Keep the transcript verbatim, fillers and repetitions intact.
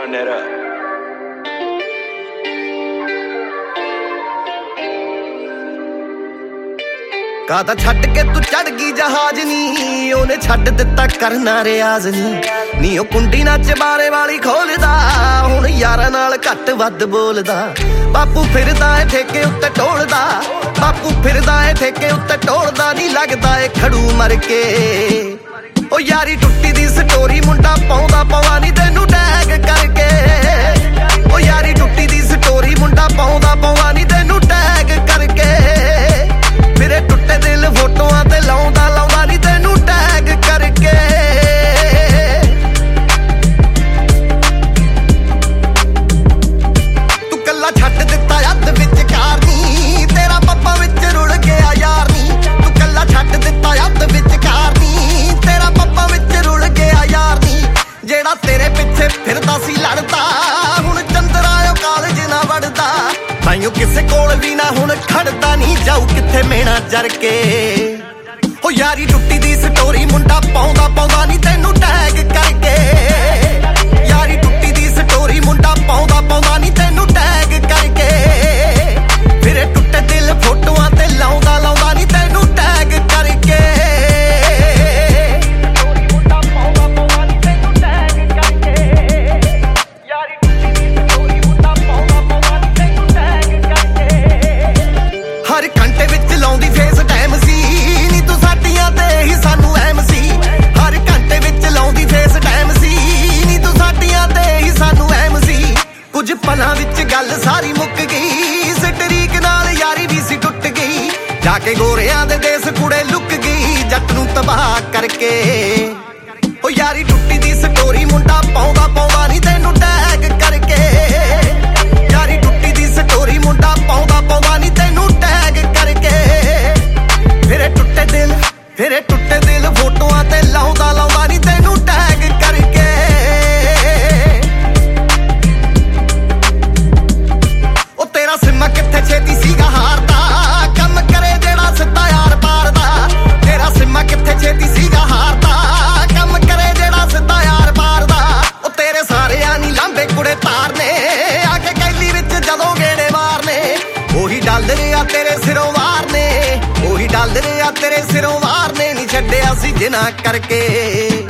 Run that up. ਕਾਦਾ ਛੱਡ ਕੇ ਤੂੰ ਚੜ ਗਈ ਜਹਾਜ਼ ਨੀ, ਉਹਨੇ ਛੱਡ ਦਿੱਤਾ ਕਰਨਾ ਰਿਆਜ਼ ਨੀ। ਨੀ ਉਹ ਕੁੰਡੀ ਨਾ ਚਬਾਰੇ ਵਾਲੀ ਖੋਲਦਾ, ਹੁਣ ਯਾਰਾਂ ਨਾਲ ਘੱਟ ਵੱਧ ਬੋਲਦਾ। ਬਾਪੂ ਫਿਰਦਾ ਏ ਠੇਕੇ ਉੱਤੇ ਢੋਲਦਾ, ਬਾਪੂ ਫਿਰਦਾ ਏ ਠੇਕੇ ਉੱਤੇ ਢੋਲਦਾ। ਨੀ ਲੱਗਦਾ ਏ ਖੜੂ ਮਰ ਕੇ, ਉਹ ਯਾਰੀ ਟੁੱਟੀ ਦੀ ਸਟੋਰੀ ਮੁੰਡਾ ਪਾਉਂਦਾ ਪਾਉਂਦਾ ਨੀ ਤੈਨੂੰ ਟੈਗ ਕਰਕੇ। ਉਹ ਯਾਰੀ ਟੁੱਟੀ ਦੀ ਸਟੋਰੀ ਮੁੰਡਾ ਪਾਉਂਦਾ ਪਾਉਂਦਾ ਨੀ ਤੈਨੂੰ ਟੈਗ ਕਰਕੇ। ਮੇਰੇ ਟੁੱਟੇ ਦਿਲ ਫੋਟੋਆਂ ਤੇ ਲਾਉਂਦਾ ਲਾਉਂਦਾ ਨੀ ਤੈਨੂੰ ਟੈਗ ਕਰਕੇ। ਤੂੰ ਕੱਲਾ ਛੱਡ ਦਿੱਤਾ ਅੱਧ ਵਿਚਕਾਰ ਨੀ, ਤੇਰਾ ਪੱਪਾ ਵਿੱਚ ਰੁੜ ਗਿਆ ਯਾਰ ਨੀ। ਤੂੰ ਕੱਲਾ ਛੱਡ ਦਿੱਤਾ ਅੱਧ ਵਿਚਕਾਰ ਨੀ, ਤੇਰਾ ਪੱਪਾ ਵਿੱਚ ਰੁੜ ਗਿਆ ਯਾਰ ਨੀ। ਜਿਹੜਾ ਤੇਰੇ ਪਿੱਛੇ ਫਿਰਦਾ ਸੀ ਲੜਦਾ, ਹੁਣ ਚੰਦਰਾ ਉਹ ਕਾਲਜ ਨਾ ਵੜਦਾ। ਤਾਈਓ ਕਿਸੇ ਕੋਲ ਵੀ ਨਾ ਹੁਣ ਖੜਦਾ ਨੀ, ਜਾਊ ਕਿੱਥੇ ਮੇਣਾ ਜਰ ਕੇ। ਉਹ ਯਾਰੀ ਟੁੱਟੀ ਦੀ ਸਟੋਰੀ ਮੁੰਡਾ ਪਾਉਂਦਾ ਪਾਉਂਦਾ ਨੀ ਤੈਨੂੰ ਟੈਗ ਕਰਕੇ। ਯਾਰੀ ਟੁੱਟੀ ਦੀ ਸਟੋਰੀ ਮੁੰਡਾ ਪਾਉਂਦਾ ਪਾਉਂਦਾ ਨੀ ਤੈਨੂੰ ਟੈਗ ਕਰਕੇ। ਫਿਰੇ ਟੁੱਟੇ ਦਿਲ ਫੋਟੋਆਂ ਤੇ ਲਾਉਂਦਾ ਲਾਉਂਦਾ ਨੀ ਤੈਨੂੰ ਟੈਗ ਕਰਕੇ। ਹਰ ਘੰਟੇ ਵਿੱਚ ਲਾਉਂਦੀ ਫੇਸ ਟਾਈਮ ਸੀ ਨੀ ਤੂੰ ਸਾਡੀਆਂ ਤੇ ਹੀ ਸਾਨੂੰ ਐਮ ਸੀ। ਹਰ ਘੰਟੇ ਵਿੱਚ ਲਾਉਂਦੀ ਫੇਸ ਟਾਈਮ ਸੀ ਨੀ ਤੂੰ ਸਾਡੀਆਂ ਤੇ ਹੀ ਸਾਨੂੰ ਐਮ ਸੀ। ਕੁਝ ਪਲਾਂ ਵਿੱਚ ਗੱਲ ਸਾਰੀ ਮੁੱਕ ਗਈ, ਸਟਰੀਕ ਨਾਲ ਯਾਰੀ ਵੀ ਸੀ ਟੁੱਟ ਗਈ। ਜਾ ਕੇ ਗੋਰਿਆਂ ਦੇ ਦੇਸ ਕੁੜੇ ਲੁੱਕ ਗਈ ਜੱਟ ਨੂੰ ਤਬਾਹ ਕਰਕੇ। ਉਹ ਯਾਰੀ ਟੁੱਟੀ ਦੀ ਸਟੋਰੀ ਮੁੰਡਾ ਪਾਉਂਦਾ ਪਾਉਂਦਾ ਨੀ ਤੈਨੂੰ ਟੈਗ ਕਰਕੇ। ਯਾਰੀ ਟੁੱਟੀ ਦੀ ਸਟੋਰੀ ਮੁੰਡਾ ਪਾਉਂਦਾ ਪਾਉਂਦਾ ਨੀ ਤੈਨੂੰ ਟੈਗ ਕਰਕੇ। ਫਿਰੇ ਟੁੱਟੇ ਦਿਲ ਫਿਰੇ ਟੁੱਟੇ ਦਿਲ ਫੋਟੋਆਂ ਤੇ ਲਾਉਂਦਾ ਲਾਉਂਦਾ ਨੀ ਤੈਨੂੰ ਟੈਗ ਕਰਕੇ। ਉਹ ਤੇਰਾ ਸਿੰਮਾ ਕਿੱਥੇ ਛੇਤੀ ਸੀਗਾ ਹਾਰਦਾ, ਕੰਮ ਕਰੇ ਜਿਹੜਾ ਸਿੱਧਾ ਯਾਰ ਪਾਰ ਦਾ। ਤੇਰਾ ਸਿੰਮਾ ਕਿੱਥੇ ਛੇਤੀ ਸੀਗਾ ਹਾਰਦਾ, ਕੰਮ ਕਰੇ ਜਿਹੜਾ ਸਿੱਧਾ ਯਾਰ ਪਾਰ ਦਾ। ਉਹ ਤੇਰੇ ਸਾਰਿਆਂ ਨੀ ਲਾਂਬੇ ਕੁੜੇ ਤਾਰਨੇ, ਆ ਕੇ ਕੈਲੀ ਵਿੱਚ ਜਦੋਂ ਗੇੜੇ ਮਾਰਨੇ। ਉਹੀ ਡਾਲਰ ਆ ਤੇਰੇ ਸਿਰੋਂ ਵਾਰਨੇ, ਉਹੀ ਡਾਲਰ ਆ ਤੇਰੇ ਸਿਰੋਂ ਵਾਰਨੇ। ਨੀ ਛੱਡਿਆ ਸੀ ਜਿਨ੍ਹਾਂ ਕਰਕੇ।